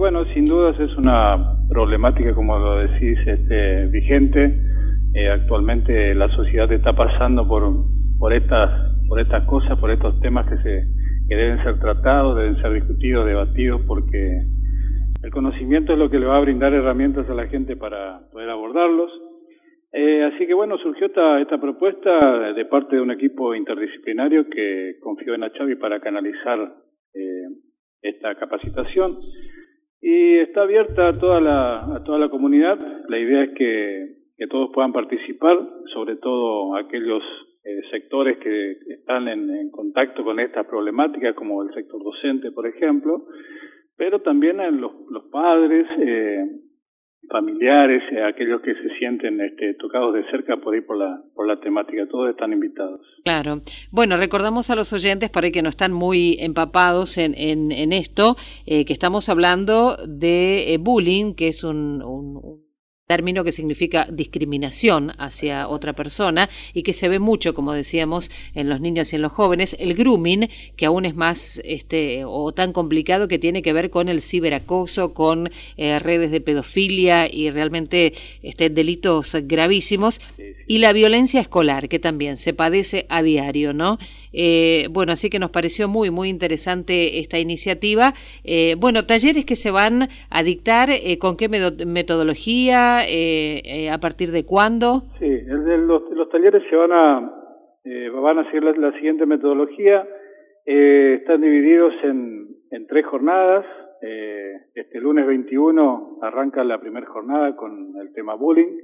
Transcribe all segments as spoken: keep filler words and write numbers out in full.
bueno, sin dudas es una problemática, como lo decís, este, vigente. Eh, actualmente la sociedad está pasando por por estas por estas cosas, por estos temas que se que deben ser tratados, deben ser discutidos, debatidos, porque el conocimiento es lo que le va a brindar herramientas a la gente para poder abordarlos. Eh, así que bueno, surgió esta, esta propuesta de parte de un equipo interdisciplinario que confió en Achavi para canalizar eh, esta capacitación, y está abierta a toda la, a toda la comunidad. La idea es que, que todos puedan participar, sobre todo aquellos eh, sectores que están en, en contacto con estas problemáticas, como el sector docente, por ejemplo, pero también en los, los padres, eh, familiares, eh, aquellos que se sienten este, tocados de cerca por ahí por la por la temática. Todos están invitados. Claro. Bueno, recordamos a los oyentes, para que no están muy empapados en, en, en esto, eh, que estamos hablando de eh, bullying, que es un, un, un término que significa discriminación hacia otra persona y que se ve mucho, como decíamos, en los niños y en los jóvenes. El grooming, que aún es más este o tan complicado, que tiene que ver con el ciberacoso, con eh, redes de pedofilia y realmente este, delitos gravísimos. Y la violencia escolar, que también se padece a diario, ¿no? Eh, bueno, así que nos pareció muy, muy interesante esta iniciativa. Eh, bueno, talleres que se van a dictar, eh, ¿con qué metodología? Eh, eh, ¿A partir de cuándo? Sí, el de los, los talleres se van a eh, van a seguir la, la siguiente metodología. Eh, están divididos en, en tres jornadas. Eh, este lunes veintiuno arranca la primera jornada con el tema bullying.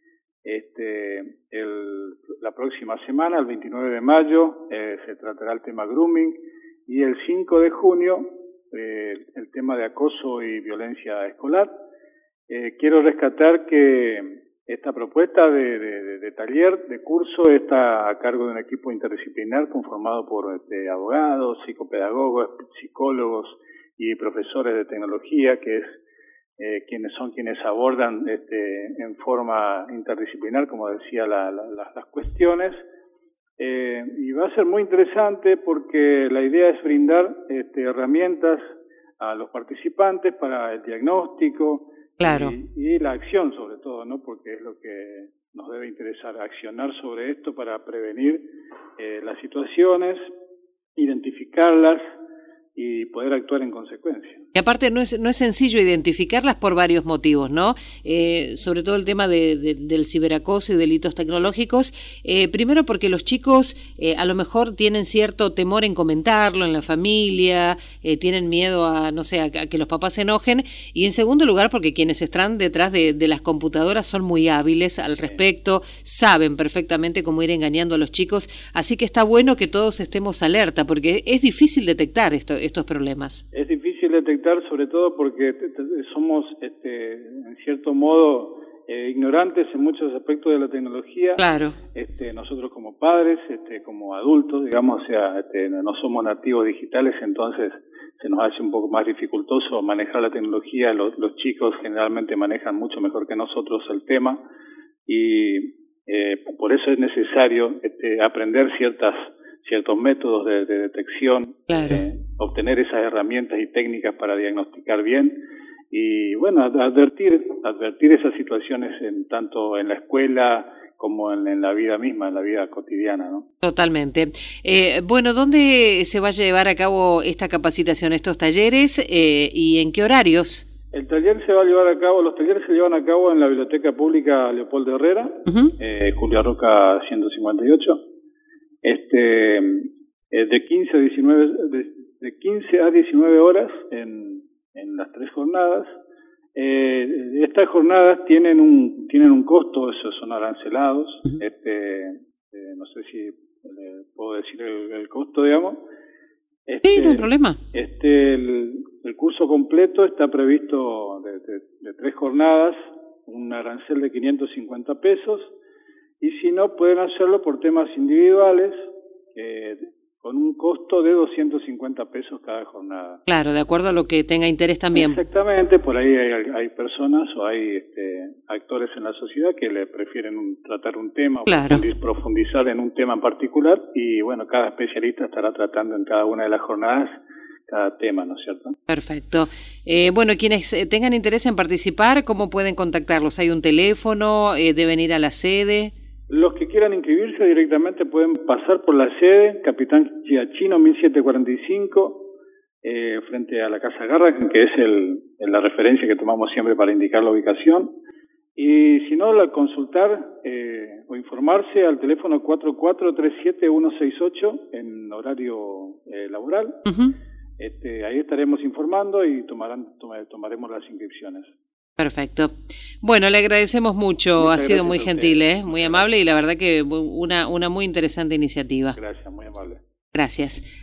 Este, el, la próxima semana, el veintinueve de mayo, eh, se tratará el tema grooming, y el cinco de junio eh, el tema de acoso y violencia escolar. Eh, quiero rescatar que esta propuesta de, de, de taller, de curso, está a cargo de un equipo interdisciplinar conformado por este, abogados, psicopedagogos, psicólogos y profesores de tecnología, que es Eh, quienes son quienes abordan este, en forma interdisciplinar, como decía, la, la, la, las cuestiones. Eh, y va a ser muy interesante porque la idea es brindar este, herramientas a los participantes para el diagnóstico. Claro. y, y la acción, sobre todo, ¿no? Porque es lo que nos debe interesar, accionar sobre esto para prevenir eh, las situaciones, identificarlas y poder actuar en consecuencia. Y aparte no es no es sencillo identificarlas por varios motivos, ¿no? Eh, sobre todo el tema de, de, del ciberacoso y delitos tecnológicos. Eh, primero porque los chicos eh, a lo mejor tienen cierto temor en comentarlo en la familia, eh, tienen miedo a, no sé, a, a que los papás se enojen. Y en segundo lugar porque quienes están detrás de, de las computadoras son muy hábiles al respecto, saben perfectamente cómo ir engañando a los chicos. Así que está bueno que todos estemos alerta, porque es difícil detectar esto, estos problemas. Es difícil detectar, sobre todo porque te, te, somos, este, en cierto modo, eh, ignorantes en muchos aspectos de la tecnología. Claro. Este, nosotros como padres, este, como adultos, digamos, o sea, este, no somos nativos digitales, entonces se nos hace un poco más dificultoso manejar la tecnología. Los, los chicos generalmente manejan mucho mejor que nosotros el tema, y eh, por eso es necesario este, aprender ciertas ciertos métodos de, de detección, claro. eh, obtener esas herramientas y técnicas para diagnosticar bien y, bueno, advertir advertir esas situaciones en tanto en la escuela como en, en la vida misma, en la vida cotidiana, ¿no? Totalmente. Eh, bueno, ¿dónde se va a llevar a cabo esta capacitación, estos talleres, eh, y en qué horarios? El taller se va a llevar a cabo, los talleres se llevan a cabo en la Biblioteca Pública Leopoldo Herrera, uh-huh. eh, Julia Roca ciento cincuenta y ocho. Este, eh, de quince a diecinueve, de, de quince a diecinueve horas en, en las tres jornadas. Eh, estas jornadas tienen un tienen un costo, esos son arancelados. Uh-huh. Este, eh, no sé si eh, puedo decir el, el costo, digamos. Este, sí, no hay problema. Este, el, el curso completo está previsto de, de, de tres jornadas, un arancel de quinientos cincuenta pesos. Y si no, pueden hacerlo por temas individuales, eh, con un costo de doscientos cincuenta pesos cada jornada. Claro, de acuerdo a lo que tenga interés también. Exactamente, por ahí hay, hay personas o hay este, actores en la sociedad que le prefieren un, tratar un tema, claro. o profundizar en un tema en particular, y bueno, cada especialista estará tratando en cada una de las jornadas cada tema, ¿no es cierto? Perfecto. Eh, bueno, quienes tengan interés en participar, ¿cómo pueden contactarlos? ¿Hay un teléfono? Eh, ¿Deben ir a la sede? Los que quieran inscribirse directamente pueden pasar por la sede, Capitán Giachino mil setecientos cuarenta y cinco, eh, frente a la Casa Garra, que es el, la referencia que tomamos siempre para indicar la ubicación. Y si no, la consultar eh, o informarse al teléfono cuatro cuatro tres siete uno seis ocho en horario eh, laboral. Uh-huh. Este, ahí estaremos informando y tomarán, toma, tomaremos las inscripciones. Perfecto. Bueno, le agradecemos mucho, Muchas ha sido muy ustedes. gentil, ¿eh? muy amable y la verdad que una, una muy interesante iniciativa. Gracias, muy amable. Gracias.